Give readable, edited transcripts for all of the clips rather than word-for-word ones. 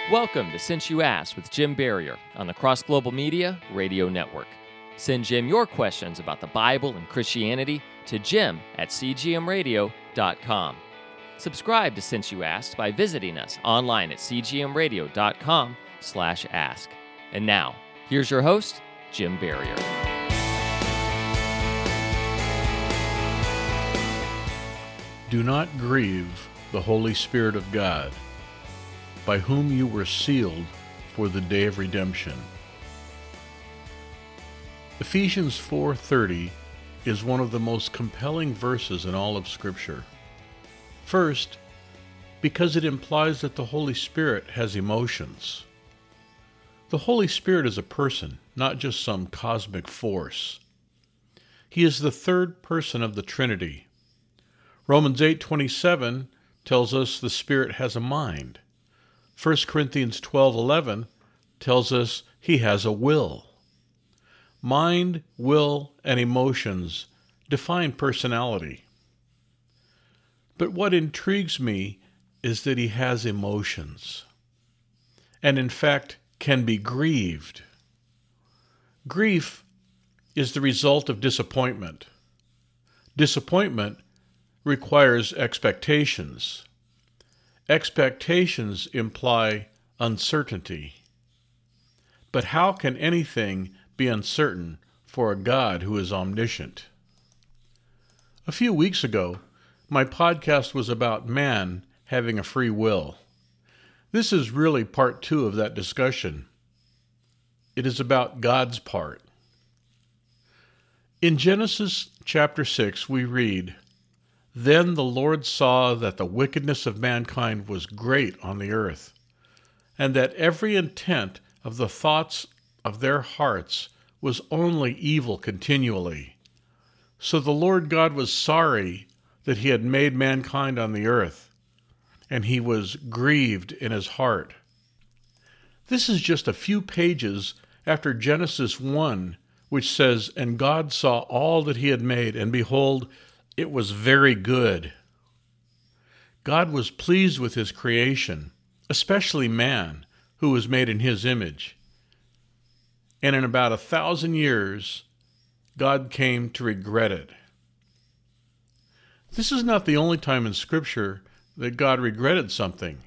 Welcome to Since You Asked with Jim Barrier on the Cross Global Media Radio Network. Send Jim your questions about the Bible and Christianity to jim@cgmradio.com. Subscribe to Since You Asked by visiting us online at cgmradio.com/ask. And now, here's your host, Jim Barrier. Do not grieve the Holy Spirit of God, by whom you were sealed for the day of redemption. Ephesians 4:30 is one of the most compelling verses in all of Scripture. First, because it implies that the Holy Spirit has emotions. The Holy Spirit is a person, not just some cosmic force. He is the third person of the Trinity. Romans 8:27 tells us the Spirit has a mind. 1 Corinthians 12:11 tells us he has a will. Mind, will, and emotions define personality. But what intrigues me is that he has emotions, and in fact can be grieved. Grief is the result of disappointment. Disappointment requires expectations. Expectations imply uncertainty. But how can anything be uncertain for a God who is omniscient? A few weeks ago, my podcast was about man having a free will. This is really part 2 of that discussion. It is about God's part. In Genesis chapter 6, we read, "Then the Lord saw that the wickedness of mankind was great on the earth, and that every intent of the thoughts of their hearts was only evil continually. So the Lord God was sorry that he had made mankind on the earth, and he was grieved in his heart." This is just a few pages after Genesis 1, which says, "And God saw all that he had made, and behold, it was very good." God was pleased with his creation, especially man, who was made in his image. And in about 1,000 years, God came to regret it. This is not the only time in Scripture that God regretted something.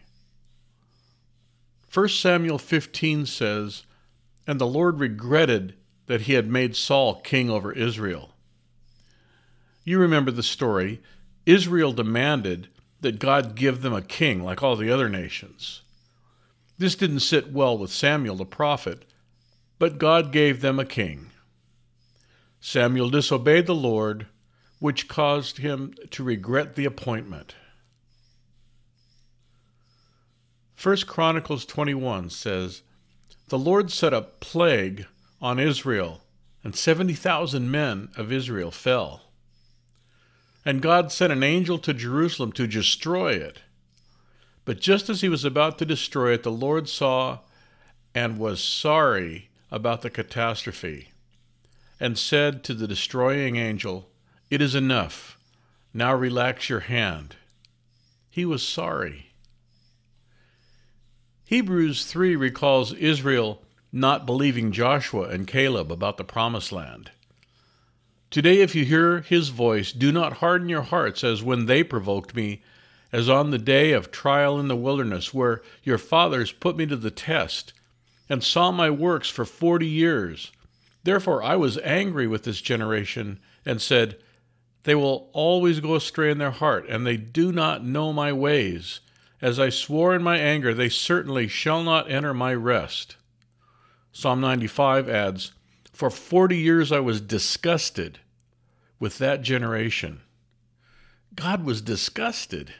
1 Samuel 15 says, "And the Lord regretted that he had made Saul king over Israel." You remember the story. Israel demanded that God give them a king like all the other nations. This didn't sit well with Samuel the prophet, but God gave them a king. Samuel disobeyed the Lord, which caused him to regret the appointment. 1 Chronicles 21 says, "The Lord set a plague on Israel, and 70,000 men of Israel fell. And God sent an angel to Jerusalem to destroy it. But just as he was about to destroy it, the Lord saw and was sorry about the catastrophe, and said to the destroying angel, 'It is enough. Now relax your hand.' He was sorry." Hebrews 3 recalls Israel not believing Joshua and Caleb about the promised land. "Today, if you hear his voice, do not harden your hearts as when they provoked me, as on the day of trial in the wilderness, where your fathers put me to the test, and saw my works for 40 years. Therefore I was angry with this generation, and said, they will always go astray in their heart, and they do not know my ways. As I swore in my anger, they certainly shall not enter my rest." Psalm 95 adds, "For 40 years I was disgusted with that generation." God was disgusted.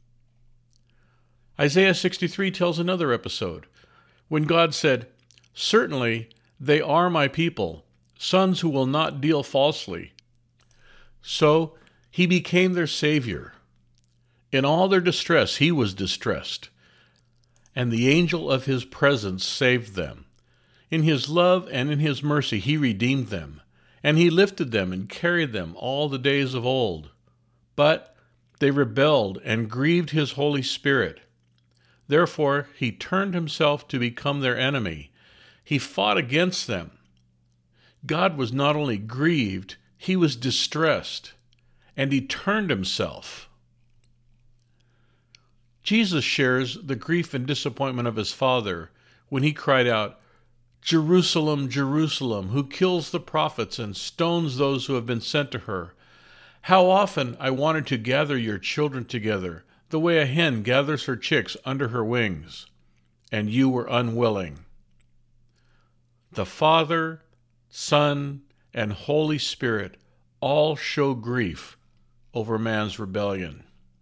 Isaiah 63 tells another episode, when God said, "Certainly they are my people, sons who will not deal falsely." So he became their Savior. In all their distress he was distressed, and the angel of his presence saved them. In his love and in his mercy he redeemed them, and he lifted them and carried them all the days of old. But they rebelled and grieved his Holy Spirit. Therefore, he turned himself to become their enemy. He fought against them. God was not only grieved, he was distressed, and he turned himself. Jesus shares the grief and disappointment of his Father when he cried out, "Jerusalem, Jerusalem, who kills the prophets and stones those who have been sent to her. How often I wanted to gather your children together, the way a hen gathers her chicks under her wings, and you were unwilling." The Father, Son, and Holy Spirit all show grief over man's rebellion.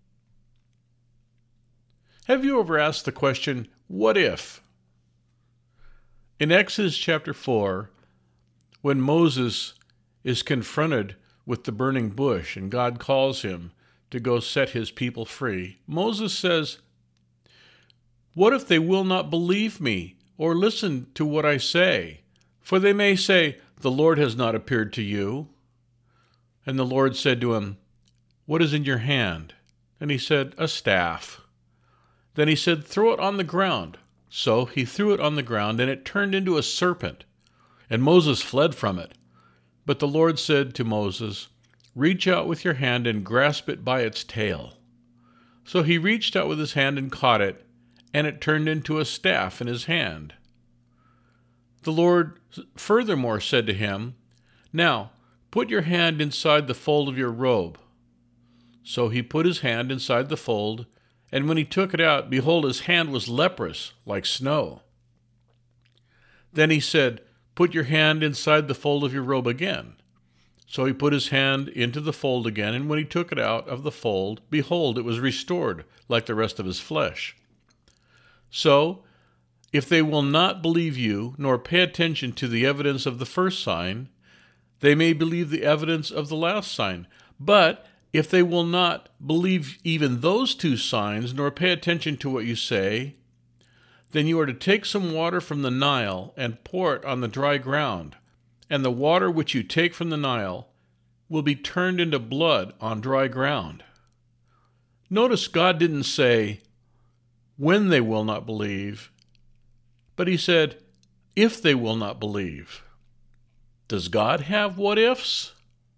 Have you ever asked the question, what if? In Exodus chapter 4, when Moses is confronted with the burning bush and God calls him to go set his people free, Moses says, "What if they will not believe me or listen to what I say? For they may say, 'The Lord has not appeared to you.'" And the Lord said to him, "What is in your hand?" And he said, "A staff." Then he said, "Throw it on the ground." So he threw it on the ground, and it turned into a serpent, and Moses fled from it. But the Lord said to Moses, "Reach out with your hand and grasp it by its tail." So he reached out with his hand and caught it, and it turned into a staff in his hand. The Lord furthermore said to him, "Now put your hand inside the fold of your robe." So he put his hand inside the fold, and when he took it out, behold, his hand was leprous, like snow. Then he said, "Put your hand inside the fold of your robe again." So he put his hand into the fold again, and when he took it out of the fold, behold, it was restored, like the rest of his flesh. So, if they will not believe you, nor pay attention to the evidence of the first sign, they may believe the evidence of the last sign. But if they will not believe even those two signs, nor pay attention to what you say, then you are to take some water from the Nile and pour it on the dry ground, and the water which you take from the Nile will be turned into blood on dry ground. Notice God didn't say, when they will not believe, but he said, if they will not believe. Does God have what ifs?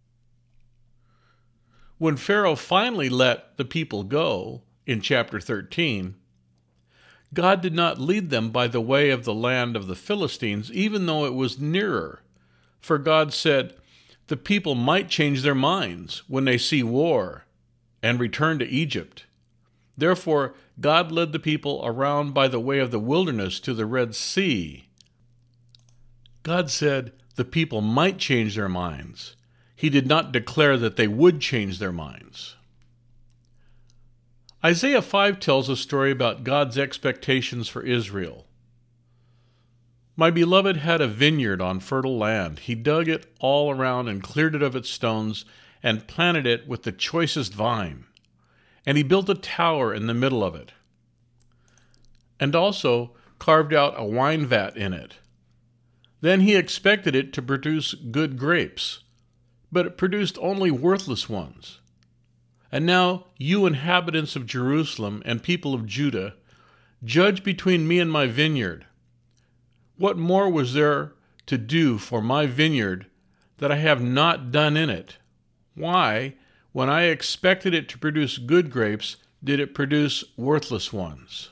When Pharaoh finally let the people go in chapter 13, God did not lead them by the way of the land of the Philistines, even though it was nearer. For God said, the people might change their minds when they see war and return to Egypt. Therefore, God led the people around by the way of the wilderness to the Red Sea. God said the people might change their minds. He did not declare that they would change their minds. Isaiah 5 tells a story about God's expectations for Israel. My beloved had a vineyard on fertile land. He dug it all around and cleared it of its stones and planted it with the choicest vine. And he built a tower in the middle of it, and also carved out a wine vat in it. Then he expected it to produce good grapes, but it produced only worthless ones. And now, you inhabitants of Jerusalem and people of Judah, judge between me and my vineyard. What more was there to do for my vineyard that I have not done in it? Why, when I expected it to produce good grapes, did it produce worthless ones?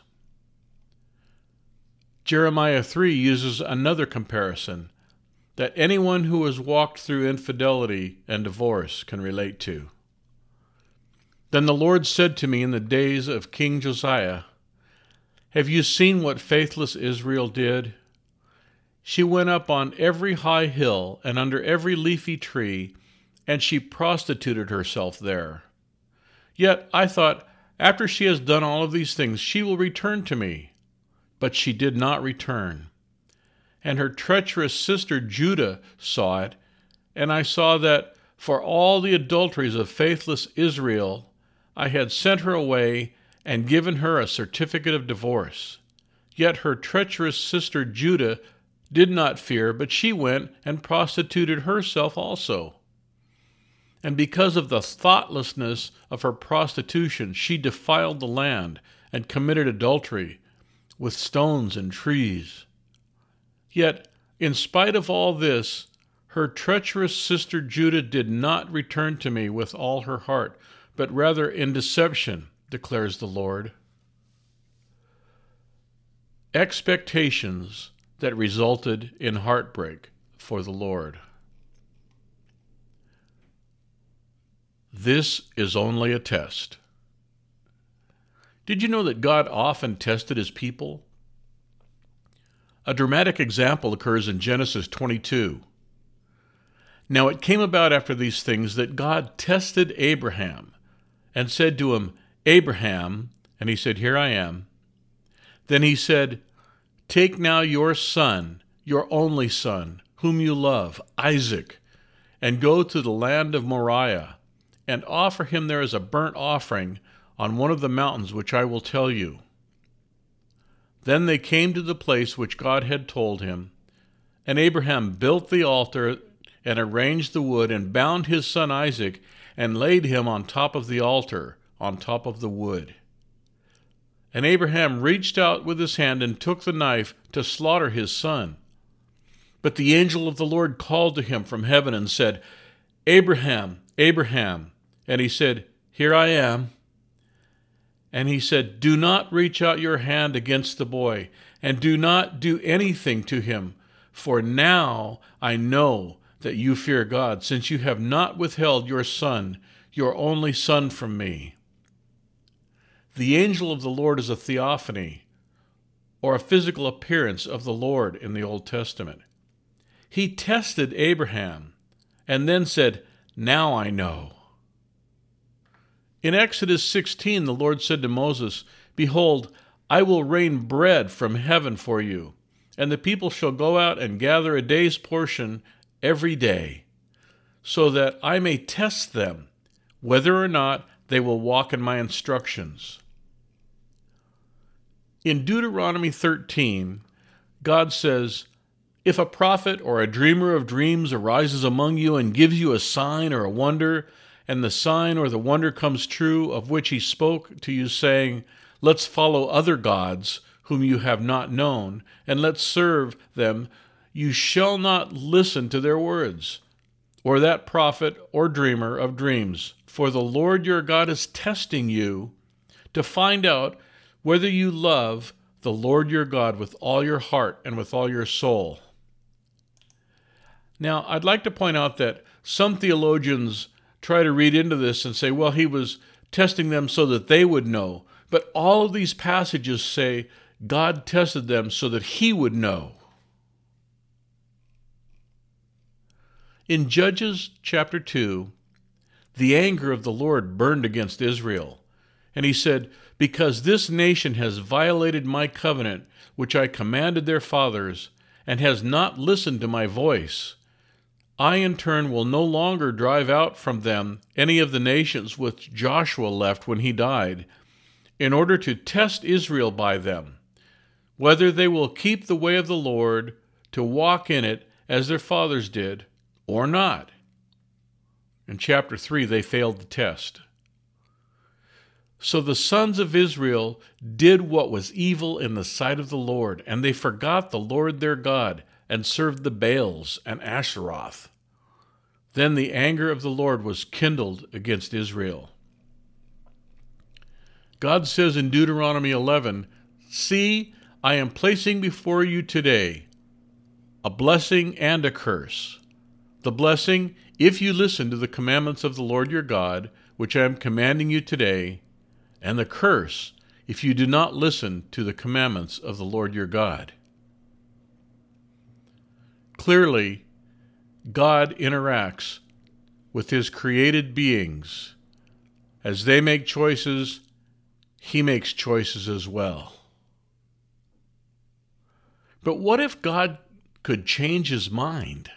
Jeremiah 3 uses another comparison that anyone who has walked through infidelity and divorce can relate to. Then the Lord said to me in the days of King Josiah, have you seen what faithless Israel did? She went up on every high hill and under every leafy tree, and she prostituted herself there. Yet I thought, after she has done all of these things, she will return to me. But she did not return. And her treacherous sister Judah saw it, and I saw that for all the adulteries of faithless Israel, I had sent her away and given her a certificate of divorce. Yet her treacherous sister Judah did not fear, but she went and prostituted herself also. And because of the thoughtlessness of her prostitution, she defiled the land and committed adultery with stones and trees. Yet, in spite of all this, her treacherous sister Judah did not return to me with all her heart, but rather in deception, declares the Lord. Expectations that resulted in heartbreak for the Lord. This is only a test. Did you know that God often tested his people? A dramatic example occurs in Genesis 22. Now it came about after these things that God tested Abraham and said to him, Abraham, and he said, Here I am. Then he said, Take now your son, your only son, whom you love, Isaac, and go to the land of Moriah, and offer him there as a burnt offering on one of the mountains which I will tell you. Then they came to the place which God had told him, and Abraham built the altar and arranged the wood and bound his son Isaac and laid him on top of the altar, on top of the wood. And Abraham reached out with his hand and took the knife to slaughter his son. But the angel of the Lord called to him from heaven and said, Abraham, Abraham. And he said, Here I am. And he said, Do not reach out your hand against the boy, and do not do anything to him, for now I know that you fear God, since you have not withheld your son, your only son, from me. The angel of the Lord is a theophany, or a physical appearance of the Lord in the Old Testament. He tested Abraham, and then said, Now I know. In Exodus 16, the Lord said to Moses, Behold, I will rain bread from heaven for you, and the people shall go out and gather a day's portion every day, so that I may test them, whether or not they will walk in my instructions. In Deuteronomy 13, God says, If a prophet or a dreamer of dreams arises among you and gives you a sign or a wonder, and the sign or the wonder comes true, of which he spoke to you, saying, Let's follow other gods whom you have not known, and let's serve them, you shall not listen to their words, or that prophet or dreamer of dreams. For the Lord your God is testing you to find out whether you love the Lord your God with all your heart and with all your soul. Now, I'd like to point out that some theologians try to read into this and say, well, he was testing them so that they would know. But all of these passages say God tested them so that he would know. In Judges chapter 2, the anger of the Lord burned against Israel. And he said, Because this nation has violated my covenant, which I commanded their fathers, and has not listened to my voice, I in turn will no longer drive out from them any of the nations which Joshua left when he died, in order to test Israel by them, whether they will keep the way of the Lord to walk in it as their fathers did, or not. In chapter 3, they failed the test. So the sons of Israel did what was evil in the sight of the Lord, and they forgot the Lord their God, and served the Baals and Asheroth. Then the anger of the Lord was kindled against Israel. God says in Deuteronomy 11, See, I am placing before you today a blessing and a curse. The blessing, if you listen to the commandments of the Lord your God, which I am commanding you today, and the curse, if you do not listen to the commandments of the Lord your God. Clearly, God interacts with his created beings. As they make choices, he makes choices as well. But what if God could change his mind?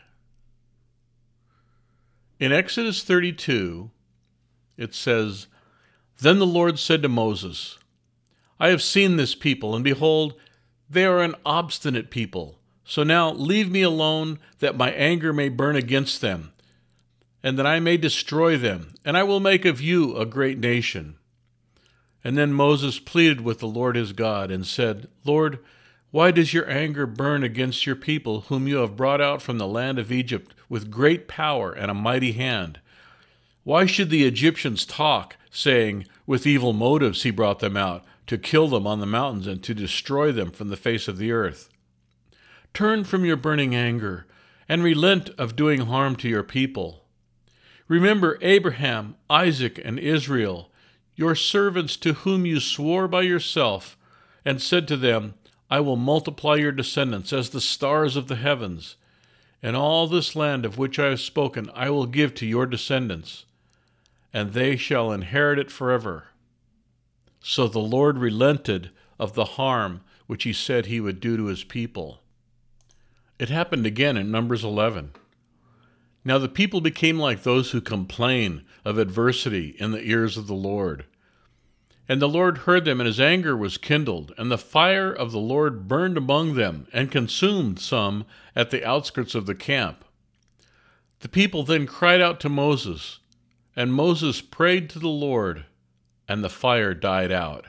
In Exodus 32, it says, Then the Lord said to Moses, I have seen this people, and behold, they are an obstinate people. So now leave me alone, that my anger may burn against them, and that I may destroy them, and I will make of you a great nation. And then Moses pleaded with the Lord his God and said, Lord, why does your anger burn against your people, whom you have brought out from the land of Egypt with great power and a mighty hand? Why should the Egyptians talk, saying, with evil motives he brought them out, to kill them on the mountains and to destroy them from the face of the earth? Turn from your burning anger and relent of doing harm to your people. Remember Abraham, Isaac, and Israel, your servants to whom you swore by yourself, and said to them, I will multiply your descendants as the stars of the heavens, and all this land of which I have spoken I will give to your descendants, and they shall inherit it forever. So the Lord relented of the harm which he said he would do to his people. It happened again in Numbers 11. Now the people became like those who complain of adversity in the ears of the Lord. And the Lord heard them, and his anger was kindled, and the fire of the Lord burned among them, and consumed some at the outskirts of the camp. The people then cried out to Moses, and Moses prayed to the Lord, and the fire died out.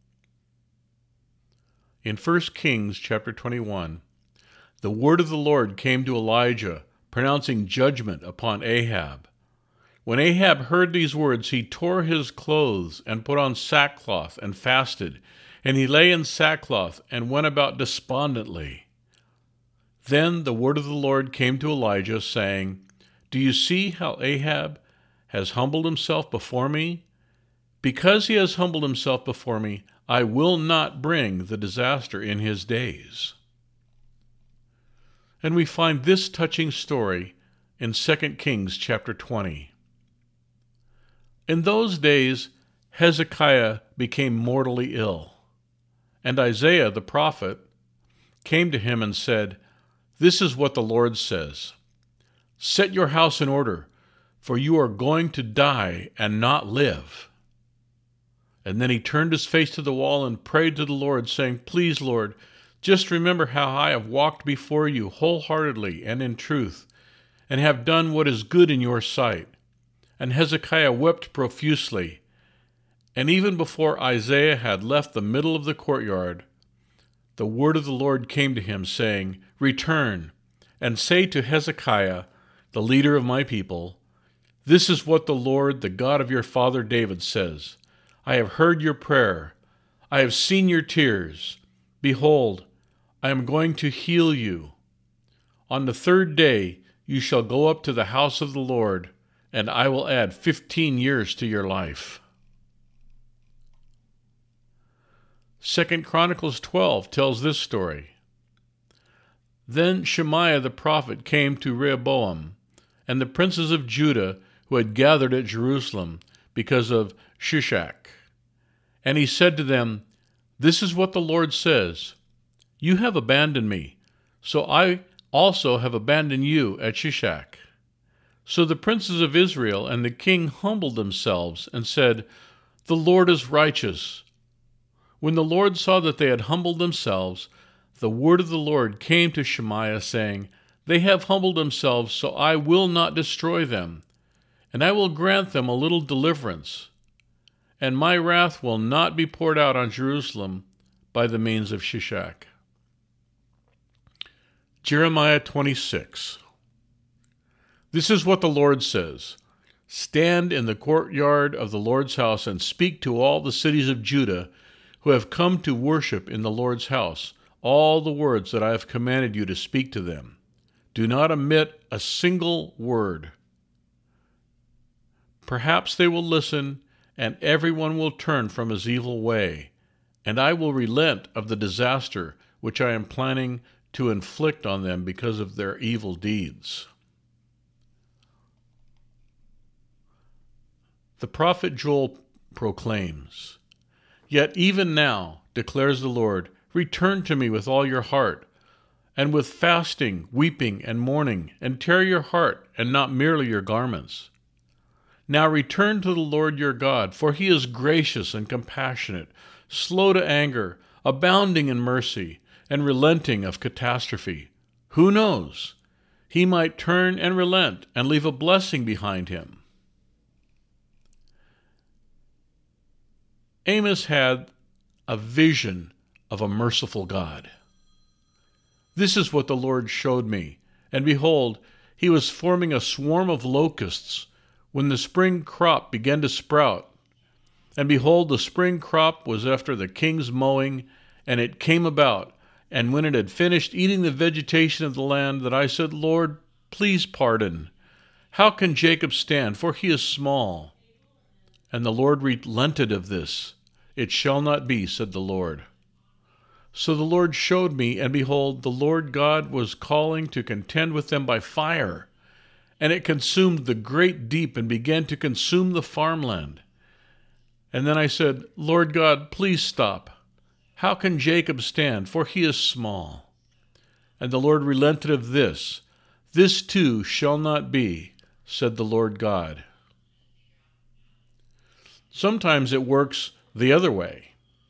In 1 Kings chapter 21, the word of the Lord came to Elijah, pronouncing judgment upon Ahab. When Ahab heard these words, he tore his clothes and put on sackcloth and fasted, and he lay in sackcloth and went about despondently. Then the word of the Lord came to Elijah, saying, Do you see how Ahab has humbled himself before me? Because he has humbled himself before me, I will not bring the disaster in his days. And we find this touching story in 2 Kings chapter 20. In those days, Hezekiah became mortally ill, and Isaiah the prophet came to him and said, This is what the Lord says, Set your house in order, for you are going to die and not live. And then he turned his face to the wall and prayed to the Lord, saying, Please, Lord, just remember how I have walked before you wholeheartedly and in truth, and have done what is good in your sight. And Hezekiah wept profusely. And even before Isaiah had left the middle of the courtyard, the word of the Lord came to him, saying, Return, and say to Hezekiah, the leader of my people, This is what the Lord, the God of your father David, says. I have heard your prayer. I have seen your tears. Behold, I am going to heal you. On the third day you shall go up to the house of the Lord, and I will add 15 years to your life. 2 Chronicles 12 tells this story. Then Shemaiah the prophet came to Rehoboam, and the princes of Judah who had gathered at Jerusalem because of Shishak. And he said to them, This is what the Lord says, You have abandoned me, so I also have abandoned you at Shishak. So the princes of Israel and the king humbled themselves and said, The Lord is righteous. When the Lord saw that they had humbled themselves, the word of the Lord came to Shemaiah, saying, They have humbled themselves, so I will not destroy them, and I will grant them a little deliverance, and my wrath will not be poured out on Jerusalem by the means of Shishak. Jeremiah 26. This is what the Lord says. Stand in the courtyard of the Lord's house and speak to all the cities of Judah who have come to worship in the Lord's house all the words that I have commanded you to speak to them. Do not omit a single word. Perhaps they will listen, and everyone will turn from his evil way, and I will relent of the disaster which I am planning to inflict on them because of their evil deeds. The prophet Joel proclaims, Yet even now, declares the Lord, return to me with all your heart, and with fasting, weeping, and mourning, and tear your heart, and not merely your garments. Now return to the Lord your God, for he is gracious and compassionate, slow to anger, abounding in mercy, and relenting of catastrophe. Who knows? He might turn and relent and leave a blessing behind him. Amos had a vision of a merciful God. This is what the Lord showed me. And behold, he was forming a swarm of locusts when the spring crop began to sprout. And behold, the spring crop was after the king's mowing, and it came about. And when it had finished eating the vegetation of the land, that I said, Lord, please pardon. How can Jacob stand? For he is small. And the Lord relented of this. It shall not be, said the Lord. So the Lord showed me, and behold, the Lord God was calling to contend with them by fire. And it consumed the great deep and began to consume the farmland. And then I said, Lord God, please stop. How can Jacob stand? For he is small. And the Lord relented of this. This too shall not be, said the Lord God. Sometimes it works the other way.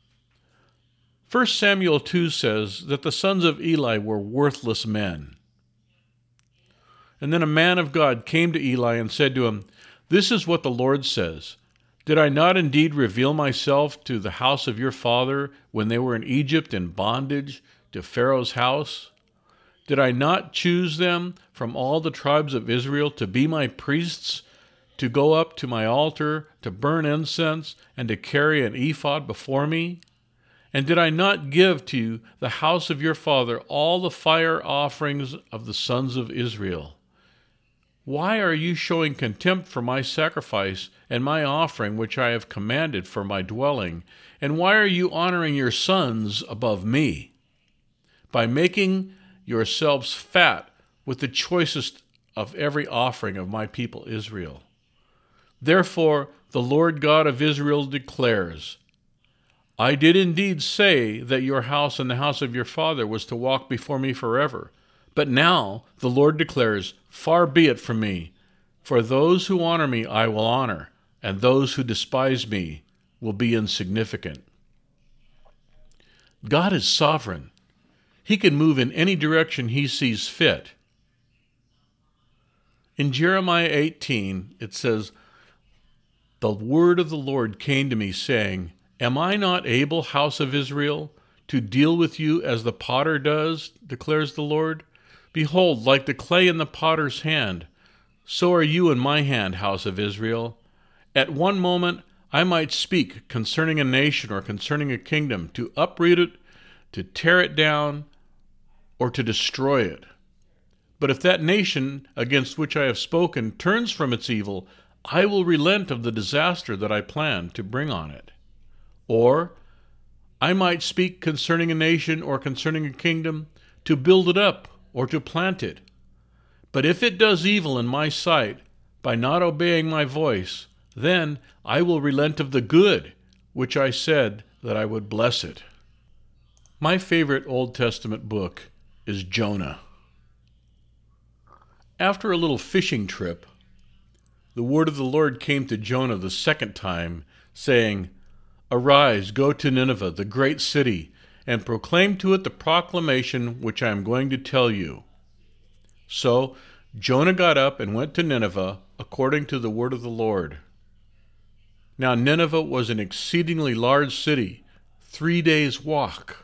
1 Samuel 2 says that the sons of Eli were worthless men. And then a man of God came to Eli and said to him, This is what the Lord says. Did I not indeed reveal myself to the house of your father when they were in Egypt in bondage to Pharaoh's house? Did I not choose them from all the tribes of Israel to be my priests, to go up to my altar, to burn incense, and to carry an ephod before me? And did I not give to the house of your father all the fire offerings of the sons of Israel? Why are you showing contempt for my sacrifice and my offering which I have commanded for my dwelling? And why are you honoring your sons above me? By making yourselves fat with the choicest of every offering of my people Israel. Therefore the Lord God of Israel declares, I did indeed say that your house and the house of your father was to walk before me forever. But now the Lord declares, Far be it from me, for those who honor me I will honor, and those who despise me will be insignificant. God is sovereign. He can move in any direction he sees fit. In Jeremiah 18, it says, The word of the Lord came to me, saying, Am I not able, house of Israel, to deal with you as the potter does, declares the Lord? Behold, like the clay in the potter's hand, so are you in my hand, house of Israel. At one moment I might speak concerning a nation or concerning a kingdom, to uproot it, to tear it down, or to destroy it. But if that nation against which I have spoken turns from its evil, I will relent of the disaster that I plan to bring on it. Or I might speak concerning a nation or concerning a kingdom, to build it up or to plant it. But if it does evil in my sight by not obeying my voice, then I will relent of the good which I said that I would bless it. My favorite Old Testament book is Jonah. After a little fishing trip, the word of the Lord came to Jonah the second time, saying, Arise, go to Nineveh, the great city, and proclaim to it the proclamation which I am going to tell you. So Jonah got up and went to Nineveh, according to the word of the Lord. Now Nineveh was an exceedingly large city, 3 days' walk.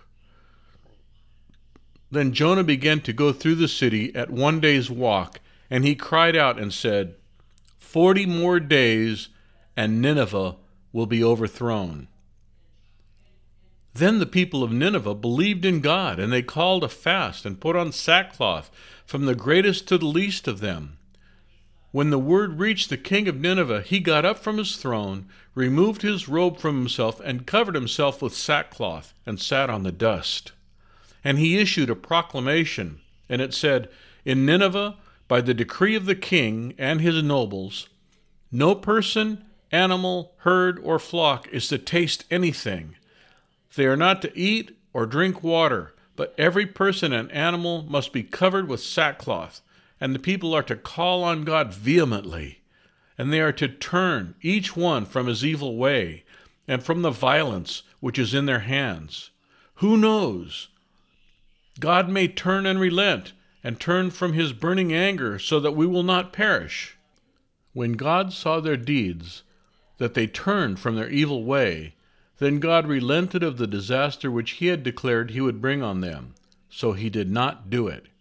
Then Jonah began to go through the city at 1 day's walk, and he cried out and said, 40 more days, and Nineveh will be overthrown. Then the people of Nineveh believed in God, and they called a fast and put on sackcloth, from the greatest to the least of them. When the word reached the king of Nineveh, he got up from his throne, removed his robe from himself, and covered himself with sackcloth, and sat on the dust. And he issued a proclamation, and it said, In Nineveh, by the decree of the king and his nobles, no person, animal, herd, or flock is to taste anything. They are not to eat or drink water, but every person and animal must be covered with sackcloth, and the people are to call on God vehemently, and they are to turn each one from his evil way and from the violence which is in their hands. Who knows? God may turn and relent, and turn from his burning anger, so that we will not perish. When God saw their deeds, that they turned from their evil way, Then God relented of the disaster which he had declared he would bring on them, so he did not do it.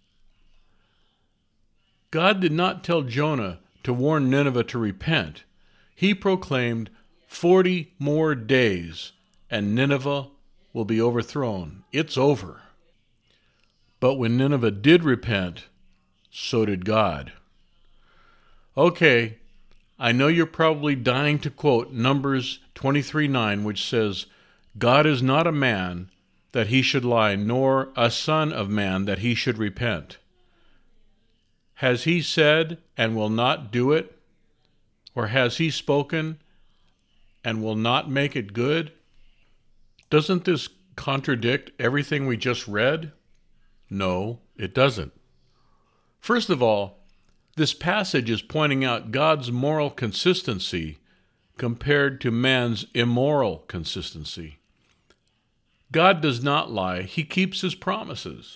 God did not tell Jonah to warn Nineveh to repent. He proclaimed 40 more days, and Nineveh will be overthrown. It's over. But when Nineveh did repent, so did God. Okay, I know you're probably dying to quote Numbers 23:9, which says, God is not a man that he should lie, nor a son of man that he should repent. Has he said and will not do it? Or has he spoken and will not make it good? Doesn't this contradict everything we just read? No, it doesn't. First of all, this passage is pointing out God's moral consistency compared to man's immoral consistency. God does not lie. He keeps his promises.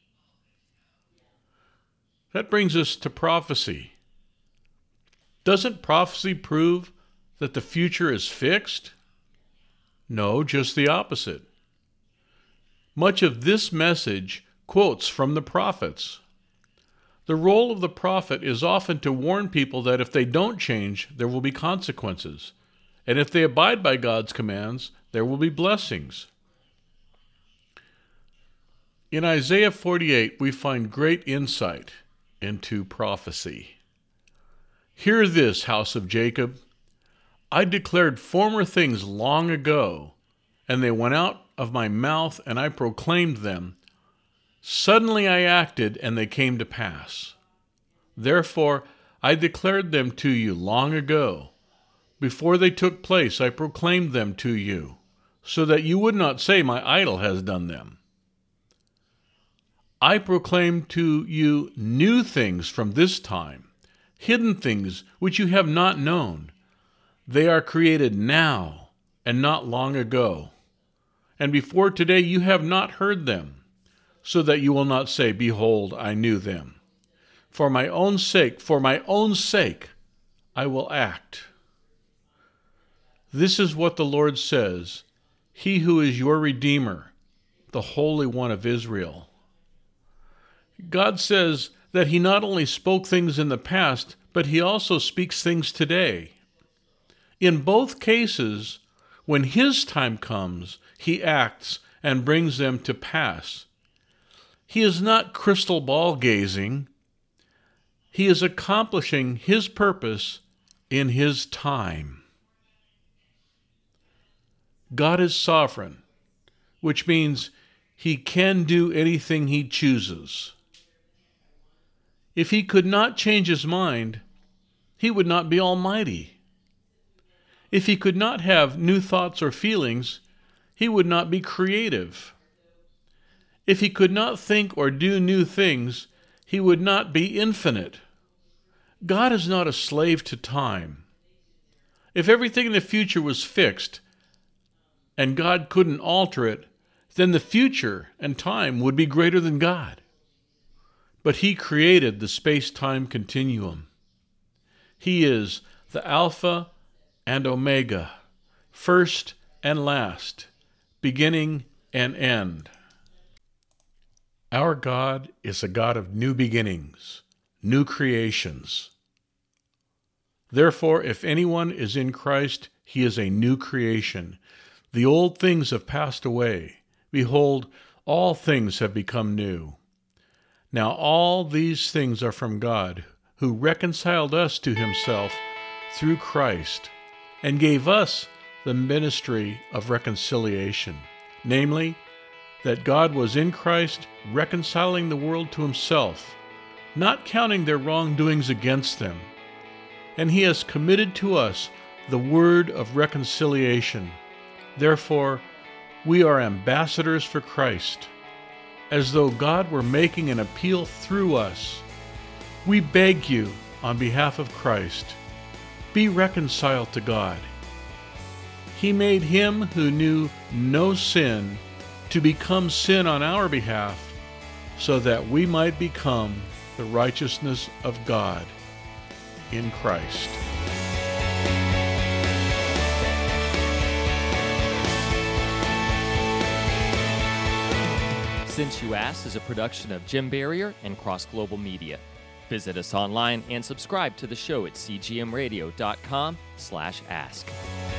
That brings us to prophecy. Doesn't prophecy prove that the future is fixed? No, just the opposite. Much of this message quotes from the prophets. The role of the prophet is often to warn people that if they don't change, there will be consequences. And if they abide by God's commands, there will be blessings. In Isaiah 48, we find great insight into prophecy. Hear this, house of Jacob. I declared former things long ago, and they went out of my mouth, and I proclaimed them. Suddenly I acted, and they came to pass. Therefore I declared them to you long ago. Before they took place, I proclaimed them to you, so that you would not say, my idol has done them. I proclaimed to you new things from this time, hidden things which you have not known. They are created now and not long ago. And before today you have not heard them, so that you will not say, behold, I knew them. For my own sake, I will act. This is what the Lord says, He who is your Redeemer, the Holy One of Israel. God says that He not only spoke things in the past, but He also speaks things today. In both cases, when His time comes, He acts and brings them to pass. He is not crystal ball gazing. He is accomplishing His purpose in His time. God is sovereign, which means He can do anything He chooses. If He could not change His mind, He would not be almighty. If He could not have new thoughts or feelings, He would not be creative. If He could not think or do new things, He would not be infinite. God is not a slave to time. If everything in the future was fixed and God couldn't alter it, then the future and time would be greater than God. But He created the space-time continuum. He is the Alpha and Omega, first and last, beginning and end. Our God is a God of new beginnings, new creations. Therefore, if anyone is in Christ, he is a new creation. The old things have passed away. Behold, all things have become new. Now all these things are from God, who reconciled us to Himself through Christ, and gave us the ministry of reconciliation, namely, that God was in Christ reconciling the world to Himself, not counting their wrongdoings against them. And He has committed to us the word of reconciliation. Therefore, we are ambassadors for Christ, as though God were making an appeal through us. We beg you, on behalf of Christ, be reconciled to God. He made Him who knew no sin to become sin on our behalf, so that we might become the righteousness of God in Christ. Since You Asked is a production of Jim Barrier and Cross Global Media. Visit us online and subscribe to the show at cgmradio.com/ask.